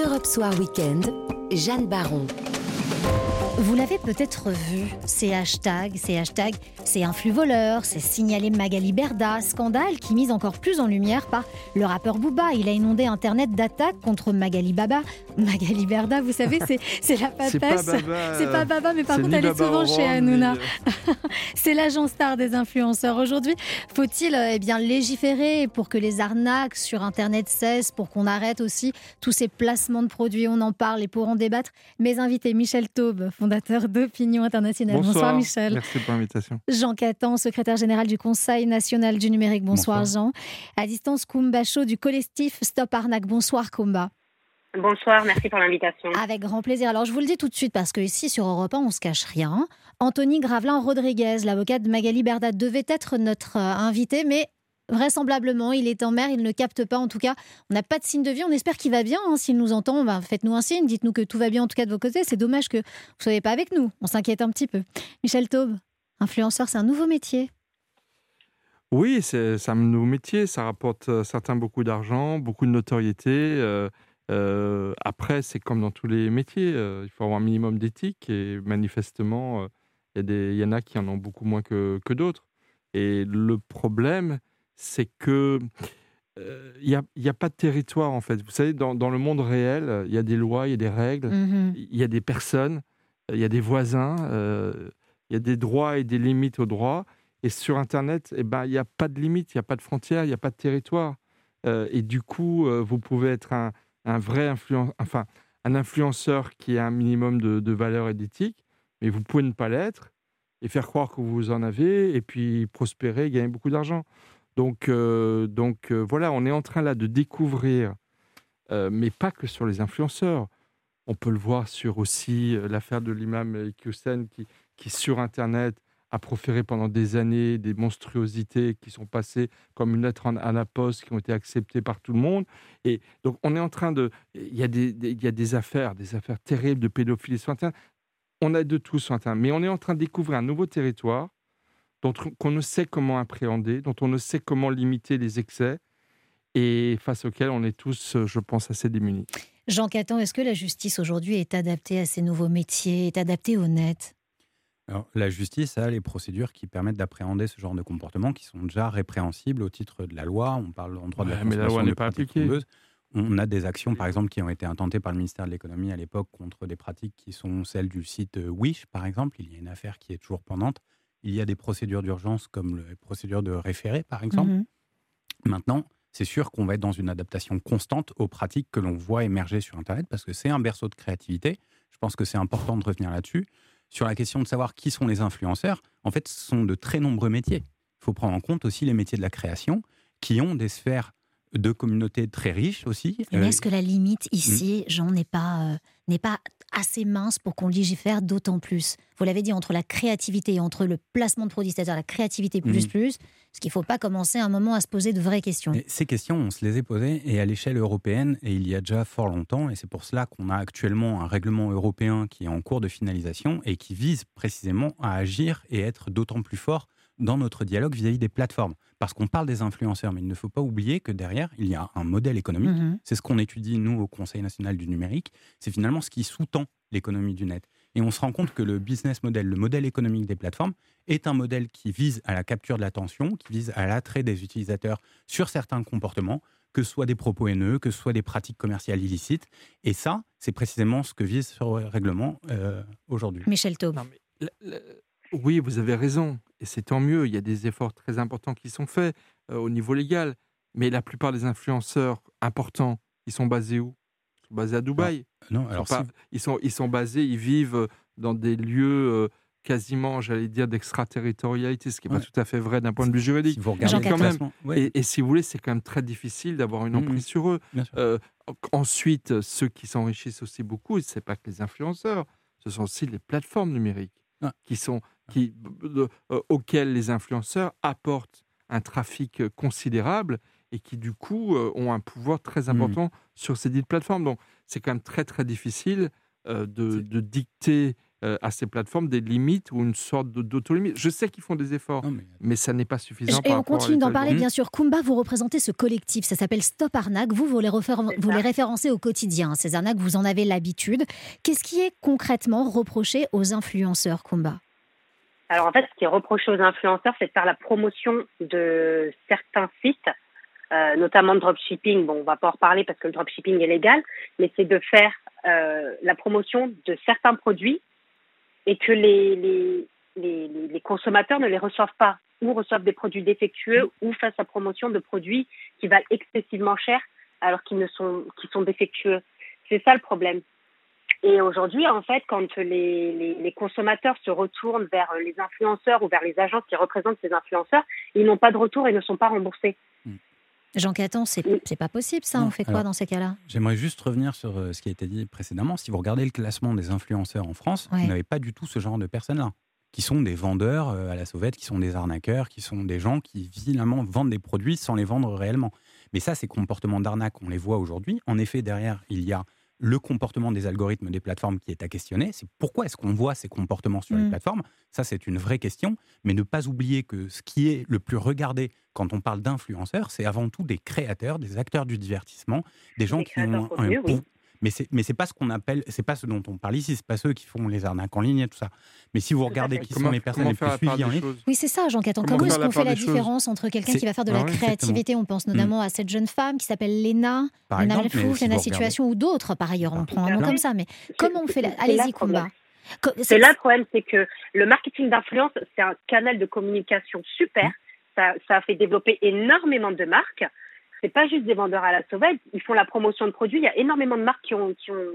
Europe Soir Weekend, Jeanne Baron. Vous l'avez peut-être vu, ces hashtags, c'est un flux voleur, c'est signalé Magali Berda, scandale qui mise encore plus en lumière par le rappeur Booba. Il a inondé Internet d'attaques contre Magali Berda, vous savez, c'est la papesse. C'est pas Baba, mais par contre, elle est souvent chez Hanouna. C'est l'agent star des influenceurs. Aujourd'hui, faut-il légiférer pour que les arnaques sur Internet cessent, pour qu'on arrête aussi tous ces placements de produits? On en parle et pour en débattre, mes invités, Michel Taube, fondateur d'Opinion Internationale. Bonsoir Michel. Merci pour l'invitation. Jean Catan, secrétaire général du Conseil national du numérique. Bonsoir Jean. À distance, Koumba Chaud du collectif Stop Arnaque. Bonsoir Koumba. Bonsoir, merci pour l'invitation. Avec grand plaisir. Alors je vous le dis tout de suite parce que ici sur Europe 1, on ne se cache rien. Anthony Gravelin-Rodriguez, l'avocat de Magali Berda, devait être notre invité, mais vraisemblablement, il est en mer, il ne capte pas. En tout cas, on n'a pas de signe de vie. On espère qu'il va bien. S'il nous entend, faites-nous un signe. Dites-nous que tout va bien, en tout cas de vos côtés. C'est dommage que vous ne soyez pas avec nous. On s'inquiète un petit peu. Michel Taube, influenceur, c'est un nouveau métier. Oui, c'est un nouveau métier. Ça rapporte certains beaucoup d'argent, beaucoup de notoriété. Après, c'est comme dans tous les métiers. Il faut avoir un minimum d'éthique. Et manifestement, il y en a qui en ont beaucoup moins que d'autres. Et le problème, c'est que il y a pas de territoire, en fait. Vous savez, dans le monde réel, il y a des lois, il y a des règles, il y a des personnes, il y a des voisins, il y a des droits et des limites aux droits. Et sur Internet, il n'y a pas de limite, il n'y a pas de frontières, il n'y a pas de territoire. Et du coup, vous pouvez être un vrai un influenceur qui a un minimum de valeur et d'éthique, mais vous pouvez ne pas l'être et faire croire que vous en avez, et puis prospérer et gagner beaucoup d'argent. Donc voilà, on est en train là de découvrir, mais pas que sur les influenceurs. On peut le voir sur aussi l'affaire de l'imam Hussein qui sur Internet a proféré pendant des années des monstruosités qui sont passées comme une lettre à la poste, qui ont été acceptées par tout le monde. Et donc on est en train de... Il y a des affaires terribles de pédophilie sur Internet. On a de tout sur Internet, mais on est en train de découvrir un nouveau territoire qu'on ne sait comment appréhender, dont on ne sait comment limiter les excès, et face auquel on est tous, je pense, assez démunis. Jean Catan, est-ce que la justice aujourd'hui est adaptée à ces nouveaux métiers, est adaptée au net ? Alors, la justice a les procédures qui permettent d'appréhender ce genre de comportements qui sont déjà répréhensibles au titre de la loi. On parle en droit de la consommation, mais la loi n'est pas appliquée. On a des actions, par exemple, qui ont été intentées par le ministère de l'économie à l'époque contre des pratiques qui sont celles du site Wish, par exemple. Il y a une affaire qui est toujours pendante. Il y a des procédures d'urgence comme les procédures de référé, par exemple. Maintenant, c'est sûr qu'on va être dans une adaptation constante aux pratiques que l'on voit émerger sur Internet parce que c'est un berceau de créativité. Je pense que c'est important de revenir là-dessus. Sur la question de savoir qui sont les influenceurs, en fait, ce sont de très nombreux métiers. Il faut prendre en compte aussi les métiers de la création qui ont des sphères de communautés très riches aussi. Mais est-ce que la limite ici, Jean, n'est pas assez mince pour qu'on légifère d'autant plus ? Vous l'avez dit, entre la créativité et entre le placement de produits, c'est-à-dire la créativité plus, parce qu'il ne faut pas commencer à un moment à se poser de vraies questions. Et ces questions, on se les est posées, et à l'échelle européenne, et il y a déjà fort longtemps, et c'est pour cela qu'on a actuellement un règlement européen qui est en cours de finalisation et qui vise précisément à agir et être d'autant plus fort dans notre dialogue vis-à-vis des plateformes. Parce qu'on parle des influenceurs, mais il ne faut pas oublier que derrière, il y a un modèle économique. C'est ce qu'on étudie, nous, au Conseil national du numérique. C'est finalement ce qui sous-tend l'économie du net. Et on se rend compte que le business model, le modèle économique des plateformes, est un modèle qui vise à la capture de l'attention, qui vise à l'attrait des utilisateurs sur certains comportements, que ce soit des propos haineux, que ce soit des pratiques commerciales illicites. Et ça, c'est précisément ce que vise ce règlement aujourd'hui. Michel Taube. Oui, vous avez raison. Et c'est tant mieux. Il y a des efforts très importants qui sont faits au niveau légal. Mais la plupart des influenceurs importants, ils sont basés où ? Ils sont basés à Dubaï. Ils sont basés, ils vivent dans des lieux quasiment, j'allais dire, d'extraterritorialité, ce qui n'est pas tout à fait vrai d'un point de vue juridique. Si vous regardez quand même, et si vous voulez, c'est quand même très difficile d'avoir une emprise sur eux. Ensuite, ceux qui s'enrichissent aussi beaucoup, ce n'est pas que les influenceurs, ce sont aussi les plateformes numériques auxquelles les influenceurs apportent un trafic considérable et qui, du coup, ont un pouvoir très important sur ces dites plateformes. Donc, c'est quand même très, très difficile de dicter à ces plateformes des limites ou une sorte d'autolimite. Je sais qu'ils font des efforts, mais ça n'est pas suffisant. Et on continue d'en parler, bien sûr. Kumba, vous représentez ce collectif, ça s'appelle Stop Arnaque. Vous les référencez au quotidien. Ces arnaques, vous en avez l'habitude. Qu'est-ce qui est concrètement reproché aux influenceurs, Kumba ? Alors en fait, ce qui est reproché aux influenceurs, c'est de faire la promotion de certains sites, notamment de dropshipping. Bon, on va pas en reparler parce que le dropshipping est légal, mais c'est de faire la promotion de certains produits et que les consommateurs ne les reçoivent pas, ou reçoivent des produits défectueux, ou fassent la promotion de produits qui valent excessivement cher alors qui sont défectueux. C'est ça le problème. Et aujourd'hui, en fait, quand les consommateurs se retournent vers les influenceurs ou vers les agences qui représentent ces influenceurs, ils n'ont pas de retour et ne sont pas remboursés. Jean Caton, c'est pas possible ça, on fait quoi dans ces cas-là ? J'aimerais juste revenir sur ce qui a été dit précédemment. Si vous regardez le classement des influenceurs en France, vous n'avez pas du tout ce genre de personnes-là, qui sont des vendeurs à la sauvette, qui sont des arnaqueurs, qui sont des gens qui finalement vendent des produits sans les vendre réellement. Mais ça, ces comportements d'arnaque, on les voit aujourd'hui. En effet, derrière, il y a le comportement des algorithmes des plateformes qui est à questionner. C'est pourquoi est-ce qu'on voit ces comportements sur les plateformes ? Ça, c'est une vraie question. Mais ne pas oublier que ce qui est le plus regardé quand on parle d'influenceurs, c'est avant tout des créateurs, des acteurs du divertissement, des gens qui ont un pouvoir. Mais c'est pas ce qu'on appelle, c'est pas ce dont on parle ici, c'est pas ceux qui font les arnaques en ligne et tout ça. Mais si vous regardez qui sont les personnes les plus suivies en ligne. Oui, c'est ça, Jean Caton. Comment est-ce qu'on fait la différence entre quelqu'un qui va faire de la créativité, on pense notamment à cette jeune femme qui s'appelle Léna, Léna Malfouf, Léna Situation ou d'autres, par ailleurs, on prend un nom comme ça. Mais comment on fait Allez-y, Kumba. C'est là le problème, c'est que le marketing d'influence, c'est un canal de communication super. Ça a fait développer énormément de marques. C'est pas juste des vendeurs à la sauvette, ils font la promotion de produits. Il y a énormément de marques qui ont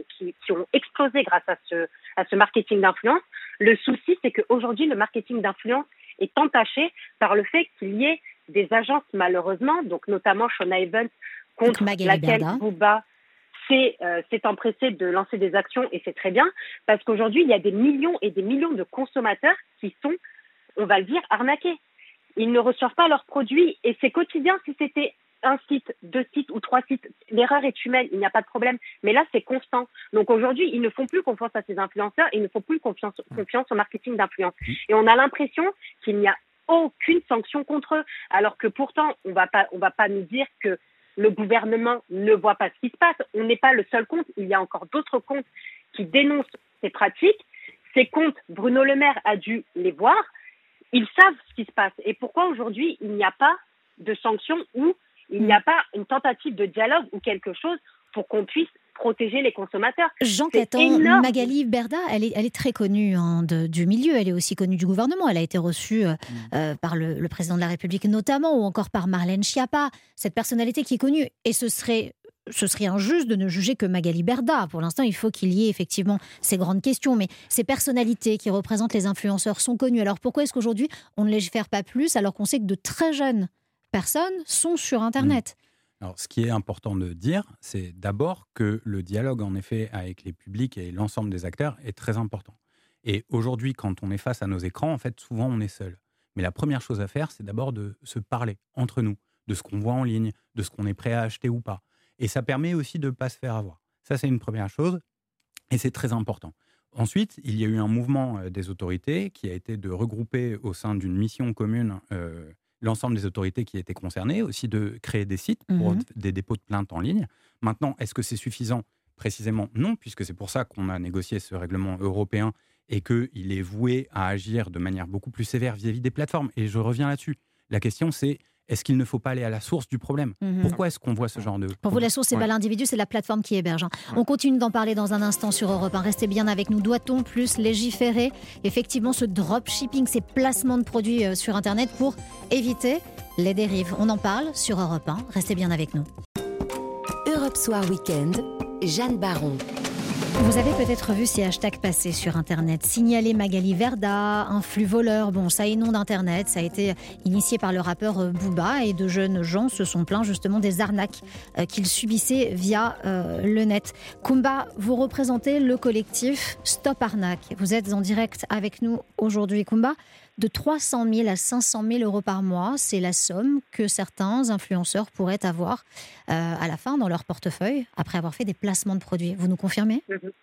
explosé grâce à ce marketing d'influence. Le souci, c'est qu'aujourd'hui, le marketing d'influence est entaché par le fait qu'il y ait des agences, malheureusement, donc notamment Shona Evans, contre laquelle Booba s'est empressé de lancer des actions, et c'est très bien, parce qu'aujourd'hui, il y a des millions et des millions de consommateurs qui sont, on va le dire, arnaqués. Ils ne reçoivent pas leurs produits, et c'est quotidien. Si c'était un site, 2 sites ou 3 sites, l'erreur est humaine, il n'y a pas de problème. Mais là, c'est constant. Donc aujourd'hui, ils ne font plus confiance à ces influenceurs, ils ne font plus confiance au marketing d'influence. Et on a l'impression qu'il n'y a aucune sanction contre eux. Alors que pourtant, on va pas nous dire que le gouvernement ne voit pas ce qui se passe. On n'est pas le seul compte. Il y a encore d'autres comptes qui dénoncent ces pratiques. Ces comptes, Bruno Le Maire a dû les voir. Ils savent ce qui se passe. Et pourquoi aujourd'hui, il n'y a pas de sanctions ou il n'y a pas une tentative de dialogue ou quelque chose pour qu'on puisse protéger les consommateurs. Jean Caton, Magali Berda, elle est très connue du milieu, elle est aussi connue du gouvernement. Elle a été reçue par le président de la République notamment, ou encore par Marlène Schiappa, cette personnalité qui est connue. Et ce serait injuste de ne juger que Magali Berda. Pour l'instant, il faut qu'il y ait effectivement ces grandes questions. Mais ces personnalités qui représentent les influenceurs sont connues. Alors pourquoi est-ce qu'aujourd'hui, on ne légifère pas plus alors qu'on sait que de très jeunes personnes sont sur Internet? Alors, ce qui est important de dire, c'est d'abord que le dialogue, en effet, avec les publics et l'ensemble des acteurs est très important. Et aujourd'hui, quand on est face à nos écrans, en fait, souvent, on est seul. Mais la première chose à faire, c'est d'abord de se parler entre nous, de ce qu'on voit en ligne, de ce qu'on est prêt à acheter ou pas. Et ça permet aussi de ne pas se faire avoir. Ça, c'est une première chose, et c'est très important. Ensuite, il y a eu un mouvement des autorités qui a été de regrouper au sein d'une mission commune l'ensemble des autorités qui étaient concernées, aussi de créer des sites pour des dépôts de plaintes en ligne. Maintenant, est-ce que c'est suffisant ? Précisément, non, puisque c'est pour ça qu'on a négocié ce règlement européen et qu'il est voué à agir de manière beaucoup plus sévère vis-à-vis des plateformes. Et je reviens là-dessus. La question, c'est est-ce qu'il ne faut pas aller à la source du problème ? Pourquoi est-ce qu'on voit ce genre de... Pour vous, la source, c'est pas l'individu, c'est la plateforme qui héberge. On continue d'en parler dans un instant sur Europe 1. Restez bien avec nous. Doit-on plus légiférer effectivement ce dropshipping, ces placements de produits sur Internet pour éviter les dérives ? On en parle sur Europe 1. Restez bien avec nous. Europe Soir Weekend, Jeanne Baron. Vous avez peut-être vu ces hashtags passer sur Internet. Signaler Magali Berda, un flux voleur. Bon, ça inonde Internet. Ça a été initié par le rappeur Booba et de jeunes gens se sont plaints justement des arnaques qu'ils subissaient via le net. Kumba, vous représentez le collectif Stop Arnaque. Vous êtes en direct avec nous aujourd'hui, Kumba. De 300 000 à 500 000 euros par mois, c'est la somme que certains influenceurs pourraient avoir à la fin dans leur portefeuille après avoir fait des placements de produits. Vous nous confirmez ?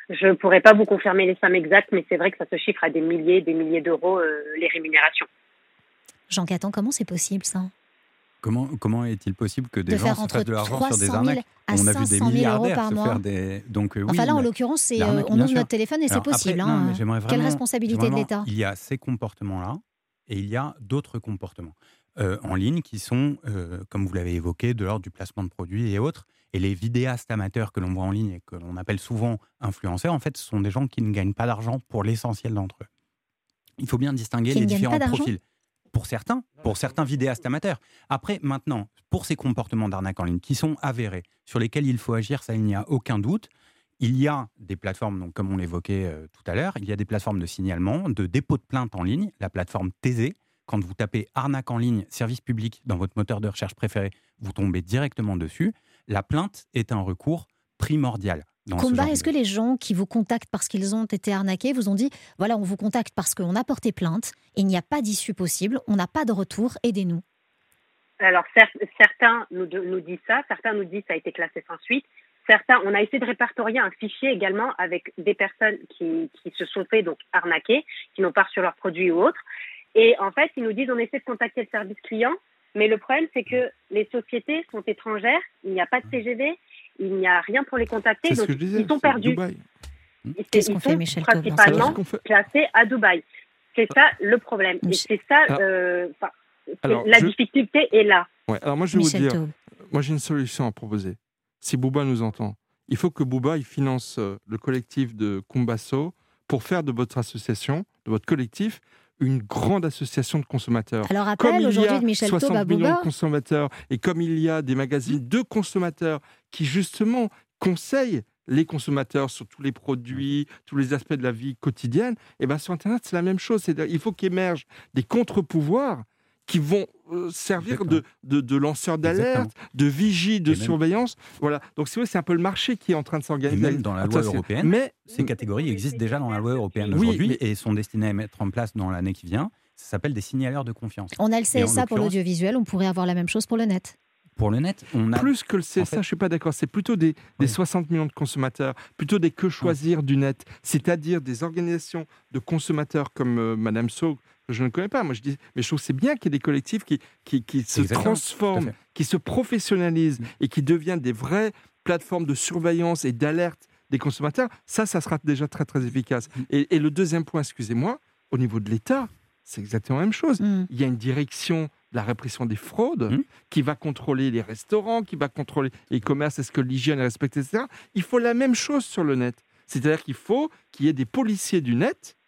Je ne pourrais pas vous confirmer les sommes exactes, mais c'est vrai que ça se chiffre à des milliers d'euros, les rémunérations. Jean Catan, comment c'est possible ça ? Comment est-il possible que des De gens faire se entre fassent de l'argent sur des 300 000 arnaques? à On a vu des 500 000 euros milliardaires par se mois. faire des... Donc, oui, Enfin là, en mais l'occurrence, c'est l'arnaque, on bien ouvre sûr. notre téléphone et c'est Alors après, possible. non, mais j'aimerais Quelle vraiment- responsabilité de vraiment- l'État ? Il y a ces comportements-là et il y a d'autres comportements en ligne qui sont, comme vous l'avez évoqué, de l'ordre du placement de produits et autres. Et les vidéastes amateurs que l'on voit en ligne et que l'on appelle souvent influenceurs, en fait, ce sont des gens qui ne gagnent pas d'argent pour l'essentiel d'entre eux. Il faut bien distinguer Qui les ne gagnent différents pas d'argent ? profils. Pour certains vidéastes amateurs. Après, maintenant, pour ces comportements d'arnaque en ligne qui sont avérés, sur lesquels il faut agir, ça, il n'y a aucun doute. Il y a des plateformes, donc, comme on l'évoquait tout à l'heure, il y a des plateformes de signalement, de dépôt de plainte en ligne, la plateforme Thésée. Quand vous tapez arnaque en ligne, service public dans votre moteur de recherche préféré, vous tombez directement dessus. La plainte est un recours primordial. Combat, est-ce que les gens qui vous contactent parce qu'ils ont été arnaqués vous ont dit « Voilà, on vous contacte parce qu'on a porté plainte, il n'y a pas d'issue possible, on n'a pas de retour, aidez-nous ». Alors, certains nous disent ça, certains nous disent ça a été classé sans suite. Certains, on a essayé de répertorier un fichier également avec des personnes qui se sont fait donc arnaquer, qui n'ont pas reçu leurs produits ou autres. Et en fait, ils nous disent on essaie de contacter le service client, mais le problème c'est que les sociétés sont étrangères, il n'y a pas de CGV, il n'y a rien pour les contacter, donc ils sont perdus. Dubaï. Qu'est-ce qu'on Ils fait, sont Michel Taub, dans ce principalement cas ? classés à Dubaï. C'est ça le problème. Et c'est ça, la difficulté est là. Ouais, alors moi je vais Michel vous dire, Taub. moi j'ai une solution à proposer. Si Booba nous entend, il faut que Booba il finance le collectif de Kumbasso pour faire de votre association, de votre collectif, une grande association de consommateurs. Alors Comme appel il y aujourd'hui a de Michel Taub 60 à millions Booba. de consommateurs et comme il y a des magazines de consommateurs qui justement conseillent les consommateurs sur tous les produits, tous les aspects de la vie quotidienne, et ben sur Internet c'est la même chose. Il faut qu'émergent des contre-pouvoirs qui vont servir de lanceurs d'alerte, de vigie, de surveillance. Voilà. Donc c'est un peu le marché qui est en train de s'organiser. Et même dans la loi européenne, ces catégories existent déjà dans la loi européenne aujourd'hui et sont destinées à mettre en place dans l'année qui vient. Ça s'appelle des signaleurs de confiance. On a le CSA pour l'audiovisuel, on pourrait avoir la même chose pour le net. Pour le net, on a... Plus que le CSA, je ne suis pas d'accord. C'est plutôt des 60 millions de consommateurs, plutôt des que choisir du net, c'est-à-dire des organisations de consommateurs comme Madame So, que je ne connais pas. Moi, je dis, mais je trouve que c'est bien qu'il y ait des collectifs qui se transforment, qui se professionnalisent et qui deviennent des vraies plateformes de surveillance et d'alerte des consommateurs. Ça sera déjà très, très efficace. Et le deuxième point, excusez-moi, au niveau de l'État, c'est exactement la même chose. Il y a une direction de la répression des fraudes qui va contrôler les restaurants, qui va contrôler les commerces, est-ce que l'hygiène est respectée, etc. Il faut la même chose sur le net. C'est-à-dire qu'il faut qu'il y ait des policiers du net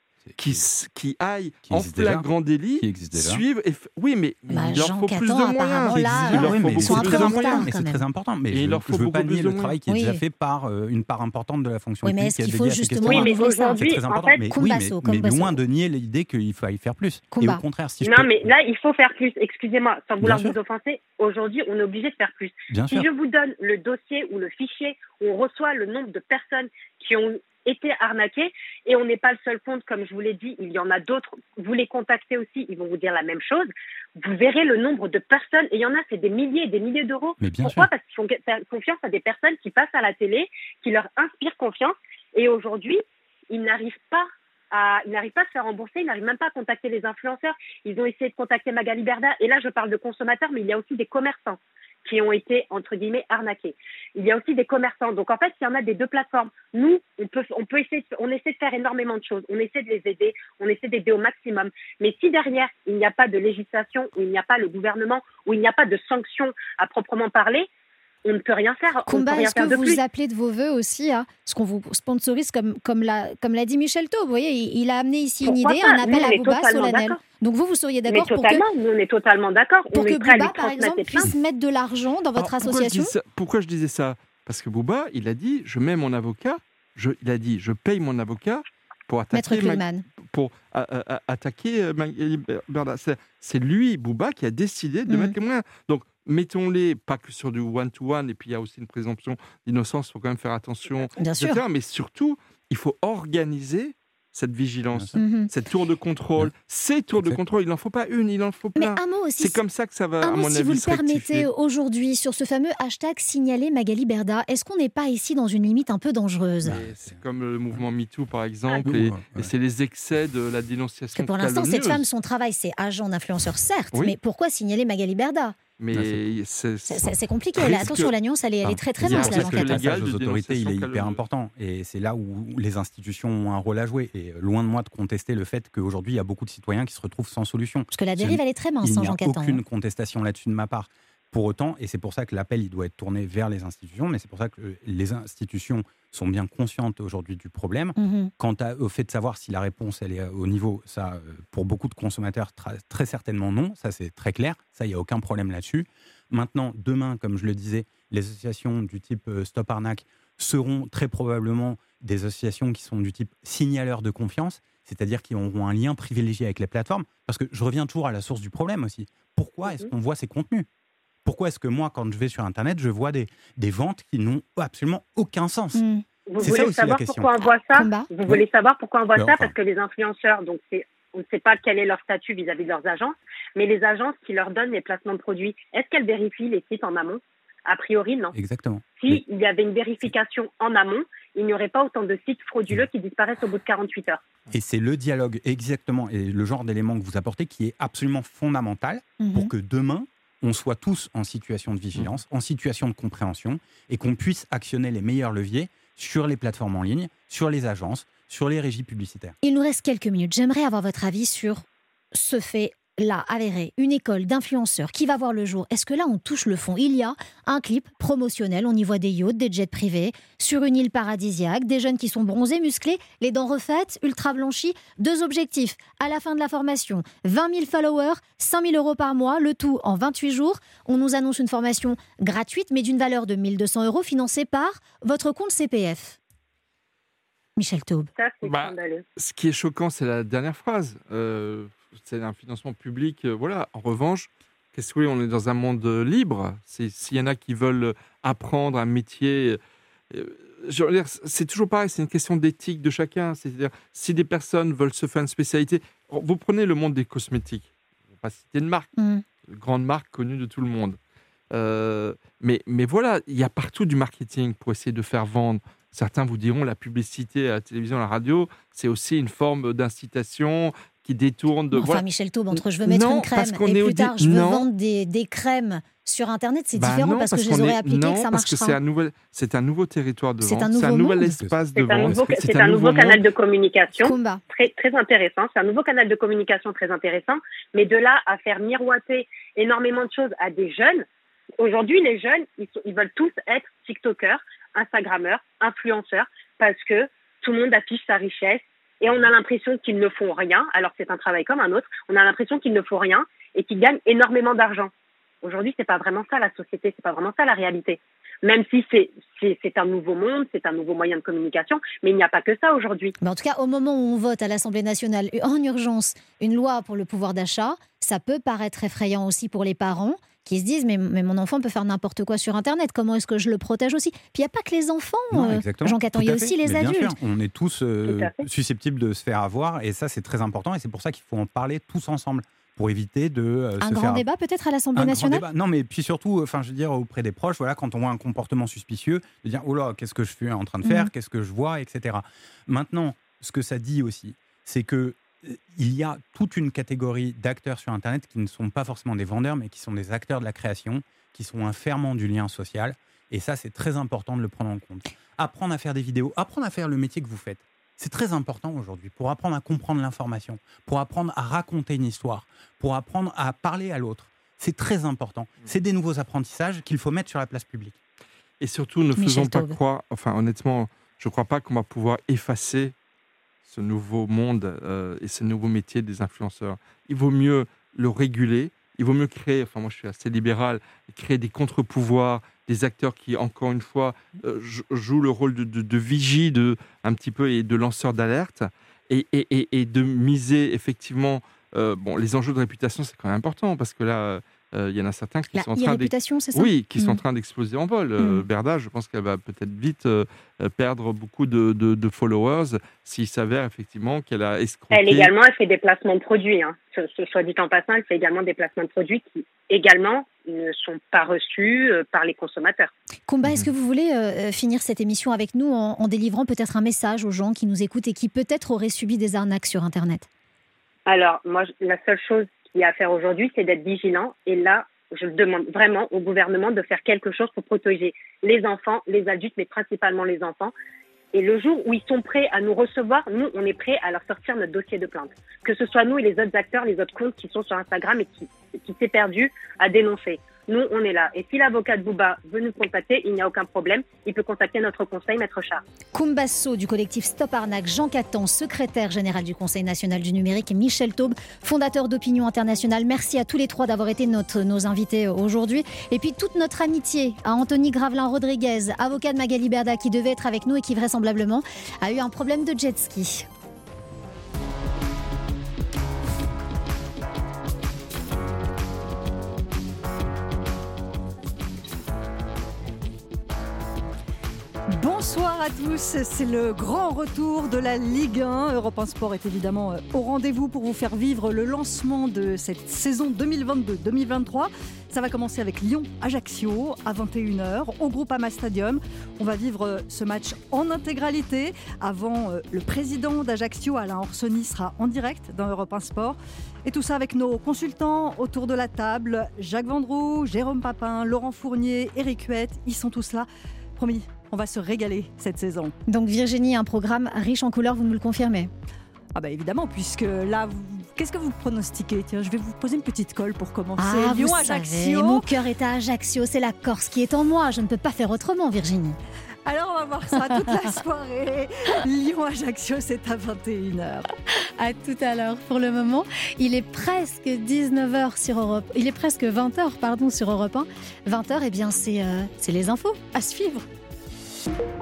qui aillent en flagrant délit, suivent... Oui, mais il leur faut plus de moyens. Il leur faut beaucoup plus de moyens. Mais c'est très important. Mais je ne veux pas nier le travail qui est déjà fait par une part importante de la fonction publique. Mais est-ce qu'il faut justement renouveler ça ? C'est très important. Mais loin de nier l'idée qu'il faut y faire plus. Et au contraire, si je non, mais là, il faut faire plus. Excusez-moi, sans vouloir vous offenser, aujourd'hui, on est obligé de faire plus. Si je vous donne le dossier ou le fichier où on reçoit le nombre de personnes qui ont été arnaqués et on n'est pas le seul compte, comme je vous l'ai dit, il y en a d'autres. Vous les contactez aussi, ils vont vous dire la même chose. Vous verrez le nombre de personnes, et il y en a, c'est des milliers et des milliers d'euros. Pourquoi ? Parce qu'ils font confiance à des personnes qui passent à la télé, qui leur inspirent confiance, et aujourd'hui, ils n'arrivent pas à se faire rembourser, ils n'arrivent même pas à contacter les influenceurs. Ils ont essayé de contacter Magali Berda, et là, je parle de consommateurs, mais il y a aussi des commerçants qui ont été, entre guillemets, arnaqués. Il y a aussi des commerçants. Donc, en fait, il y en a des deux plateformes. Nous, on essaie de faire énormément de choses. On essaie de les aider. On essaie d'aider au maximum. Mais si derrière, il n'y a pas de législation, où il n'y a pas le gouvernement, où il n'y a pas de sanctions à proprement parler, on ne peut rien faire. Combat, est-ce que vous appelez de vos voeux aussi à ce qu'on vous sponsorise comme l'a dit Michel Taub? Vous voyez, il a amené ici une idée, un appel à Booba solennel. Donc vous seriez d'accord pour que... Nous, on est totalement d'accord. Pour que Booba, par exemple, puisse mettre de l'argent dans votre association? Pourquoi je disais ça? Parce que Booba, il a dit, je mets mon avocat, il a dit, je paye mon avocat pour attaquer Magali Berda. C'est lui, Booba, qui a décidé de mettre les moyens. Donc, mettons-les, pas que sur du one-to-one, et puis il y a aussi une présomption d'innocence, il faut quand même faire attention, Bien etc. sûr. Mais surtout, il faut organiser cette vigilance, Mhm. cette tour de contrôle. Ces tours de contrôle, il n'en faut pas une, il en faut Mais plein. un mot aussi. C'est comme ça que ça va, à Un mon mot, si vous avis, le se rectifier. permettez, aujourd'hui, sur ce fameux hashtag signaler Magali Berda, est-ce qu'on n'est pas ici dans une limite un peu dangereuse ? Et c'est comme le mouvement MeToo, par exemple, Ah, et ouais. c'est les excès de la Parce dénonciation que pour l'instant, cette calomnieuse. femme, son travail, c'est agent d'influenceur, certes, Oui. mais pourquoi signaler Magali Berda ? Mais C'est compliqué. Risque- Attention, la nuance, elle est très très il y a un mince, la risque enquête. légal. Le passage de aux autorités, il est dénonciation hyper calomnieuse. important. Et c'est là où les institutions ont un rôle à jouer. Et loin de moi de contester le fait qu'aujourd'hui, il y a beaucoup de citoyens qui se retrouvent sans solution. Parce que la dérive, elle est très mince, Il hein, n'y a Jean Catan. aucune contestation là-dessus de ma part. Pour autant, et c'est pour ça que l'appel il doit être tourné vers les institutions, mais c'est pour ça que les institutions sont bien conscientes aujourd'hui du problème. Mhm. Quant au fait de savoir si la réponse elle est au niveau, ça, pour beaucoup de consommateurs, très certainement non. Ça, c'est très clair. Ça, il n'y a aucun problème là-dessus. Maintenant, demain, comme je le disais, les associations du type Stop Arnaque seront très probablement des associations qui sont du type signaleurs de confiance, c'est-à-dire qui auront un lien privilégié avec les plateformes. Parce que je reviens toujours à la source du problème aussi. Pourquoi est-ce qu'on voit ces contenus ? Pourquoi est-ce que moi, quand je vais sur Internet, je vois des ventes qui n'ont absolument aucun sens ? Mhm. Vous C'est ça voulez aussi la savoir question. pourquoi on voit ça Combat. Vous voulez savoir pourquoi on voit Mais ça enfin. Parce que les influenceurs, donc on ne sait pas quel est leur statut vis-à-vis de leurs agences, mais les agences qui leur donnent les placements de produits, est-ce qu'elles vérifient les sites en amont ? A priori, non. Exactement. S'il y avait une vérification en amont, il n'y aurait pas autant de sites frauduleux qui disparaissent au bout de 48 heures. Et c'est le dialogue exactement et le genre d'élément que vous apportez qui est absolument fondamental Mhm. pour que demain, on soit tous en situation de vigilance, en situation de compréhension et qu'on puisse actionner les meilleurs leviers sur les plateformes en ligne, sur les agences, sur les régies publicitaires. Il nous reste quelques minutes. J'aimerais avoir votre avis sur ce fait-là avéré. Une école d'influenceurs qui va voir le jour. Est-ce que là, on touche le fond ? Il y a un clip promotionnel. On y voit des yachts, des jets privés, sur une île paradisiaque, des jeunes qui sont bronzés, musclés, les dents refaites, ultra blanchis. 2 objectifs. À la fin de la formation, 20 000 followers, 5 000 € par mois, le tout en 28 jours. On nous annonce une formation gratuite, mais d'une valeur de 1 200 € financée par votre compte CPF. Michel Taube. Ça, c'est Bah, scandaleux. Ce qui est choquant, c'est la dernière phrase. C'est un financement public. Voilà. En revanche, qu'est-ce que vous voulez, on est dans un monde libre. S'il y en a qui veulent apprendre un métier, je veux dire, c'est toujours pareil. C'est une question d'éthique de chacun. C'est-à-dire, si des personnes veulent se faire une spécialité, vous prenez le monde des cosmétiques. Je ne vais pas citer de marque, Mhm. une grande marque connue de tout le monde. Mais voilà, il y a partout du marketing pour essayer de faire vendre. Certains vous diront la publicité à la télévision, à la radio, c'est aussi une forme d'incitation qui détourne de. Enfin, Voilà. Michel Taube, entre je veux mettre Non, une crème parce qu'on et est plus tard je veux non. vendre des crèmes sur Internet, c'est Bah différent non, parce que je les qu'on aurais est- appliquées non, que ça parce que marchera. c'est un nouveau territoire de C'est vente, un c'est un nouveau nouvel monde. espace de C'est un vente. nouveau, c'est c'est un nouveau canal monde. de communication Combat. très, très intéressant. C'est un nouveau canal de communication très intéressant. Mais de là à faire miroiter énormément de choses à des jeunes, aujourd'hui, les jeunes, ils veulent tous être TikTokers, Instagrammeurs, influenceurs, parce que tout le monde affiche sa richesse et on a l'impression qu'ils ne font rien. Alors c'est un travail comme un autre. On a l'impression qu'ils ne font rien et qu'ils gagnent énormément d'argent. Aujourd'hui, c'est pas vraiment ça la société, c'est pas vraiment ça la réalité. Même si c'est un nouveau monde, c'est un nouveau moyen de communication, mais il n'y a pas que ça aujourd'hui. Mais en tout cas, au moment où on vote à l'Assemblée nationale en urgence une loi pour le pouvoir d'achat, ça peut paraître effrayant aussi pour les parents qui se disent mais mon enfant peut faire n'importe quoi sur Internet, comment est-ce que je le protège aussi ? Puis il n'y a pas que les enfants, Non, exactement. Jean Catan, il y a Tout à aussi fait. les Mais bien adultes. sûr, on est tous Tout à fait. susceptibles de se faire avoir et ça c'est très important et c'est pour ça qu'il faut en parler tous ensemble pour éviter de Un se grand faire débat peut-être à l'Assemblée un grand nationale ? débat. Non, mais puis surtout, enfin, je veux dire, auprès des proches, voilà, quand on voit un comportement suspicieux, de dire, oh là, qu'est-ce que je suis en train de faire, qu'est-ce que je vois, etc. Maintenant, ce que ça dit aussi, c'est que il y a toute une catégorie d'acteurs sur Internet qui ne sont pas forcément des vendeurs, mais qui sont des acteurs de la création, qui sont un ferment du lien social. Et ça, c'est très important de le prendre en compte. Apprendre à faire des vidéos, apprendre à faire le métier que vous faites. C'est très important aujourd'hui pour apprendre à comprendre l'information, pour apprendre à raconter une histoire, pour apprendre à parler à l'autre. C'est très important. C'est des nouveaux apprentissages qu'il faut mettre sur la place publique. Et surtout, ne Michel faisons pas Taube. croire, enfin honnêtement, je ne crois pas qu'on va pouvoir effacer ce nouveau monde et ce nouveau métier des influenceurs. Il vaut mieux le réguler, il vaut mieux créer, enfin moi je suis assez libéral, créer des contre-pouvoirs, des acteurs qui, encore une fois, jouent le rôle de vigie un petit peu et de lanceur d'alerte, et de miser effectivement, les enjeux de réputation, c'est quand même important, parce que là, il y en a certains qui sont en La train réputation, c'est ça? oui, qui sont en train d'exploser en vol. Berda, je pense qu'elle va peut-être vite perdre beaucoup de followers s'il s'avère effectivement qu'elle a escroqué. Elle également, elle fait des placements de produits. Soit dit en passant, elle fait également des placements de produits qui également ne sont pas reçus par les consommateurs. Kumba, est-ce que vous voulez finir cette émission avec nous en délivrant peut-être un message aux gens qui nous écoutent et qui peut-être auraient subi des arnaques sur Internet? Alors, moi, la seule chose qu'il y a à faire aujourd'hui, c'est d'être vigilant. Et là, je demande vraiment au gouvernement de faire quelque chose pour protéger les enfants, les adultes, mais principalement les enfants. Et le jour où ils sont prêts à nous recevoir, nous, on est prêts à leur sortir notre dossier de plainte. Que ce soit nous et les autres acteurs, les autres comptes qui sont sur Instagram et qui s'est perdu à dénoncer. Nous, on est là. Et si l'avocat de Bouba veut nous contacter, il n'y a aucun problème. Il peut contacter notre conseil, Maître Char. Kumba Sow du collectif Stop Arnaque, Jean Catan, secrétaire général du Conseil national du numérique, et Michel Taube, fondateur d'Opinion Internationale. Merci à tous les trois d'avoir été nos invités aujourd'hui. Et puis toute notre amitié à Anthony Gravelin-Rodriguez, avocat de Magali Berda, qui devait être avec nous et qui vraisemblablement a eu un problème de jet ski. Bonsoir à tous, c'est le grand retour de la Ligue 1. Europe 1 Sport est évidemment au rendez-vous pour vous faire vivre le lancement de cette saison 2022-2023. Ça va commencer avec Lyon-Ajaccio à 21h au Groupama Stadium. On va vivre ce match en intégralité. Avant, le président d'Ajaccio, Alain Orsoni, sera en direct dans Europe 1 Sport. Et tout ça avec nos consultants autour de la table. Jacques Vendroux, Jérôme Papin, Laurent Fournier, Éric Huette, ils sont tous là. Promis, on va se régaler cette saison. Donc Virginie, un programme riche en couleurs, vous nous le confirmez? Ah bah évidemment, puisque là, qu'est-ce que vous pronostiquez? Tiens, je vais vous poser une petite colle pour commencer. Lyon-Ajaccio. Mon cœur est à Ajaccio, c'est la Corse qui est en moi. Je ne peux pas faire autrement, Virginie. Alors on va voir ça toute la soirée. Lyon-Ajaccio, c'est à 21h. À tout à l'heure. Pour le moment, il est presque 19h sur Europe. Il est presque 20h, sur Europe 1. 20h, eh bien, c'est les infos à suivre.